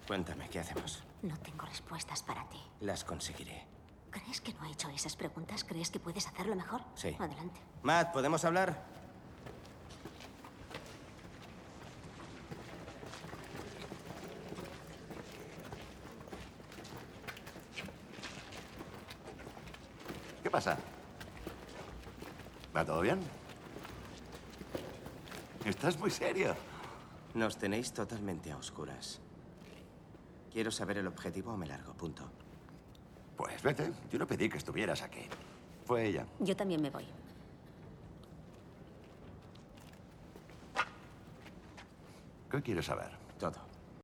Cuéntame, ¿qué hacemos? No tengo respuestas para ti. Las conseguiré. ¿Crees que no he hecho esas preguntas? ¿Crees que puedes hacerlo mejor? Sí. Adelante. Matt, ¿podemos hablar? ¿Qué pasa? ¿Va todo bien? Estás muy serio. Nos tenéis totalmente a oscuras. Quiero saber el objetivo o me largo, punto. Pues vete. Yo no pedí que estuvieras aquí. Fue ella. Yo también me voy. ¿Qué quieres saber? Todo.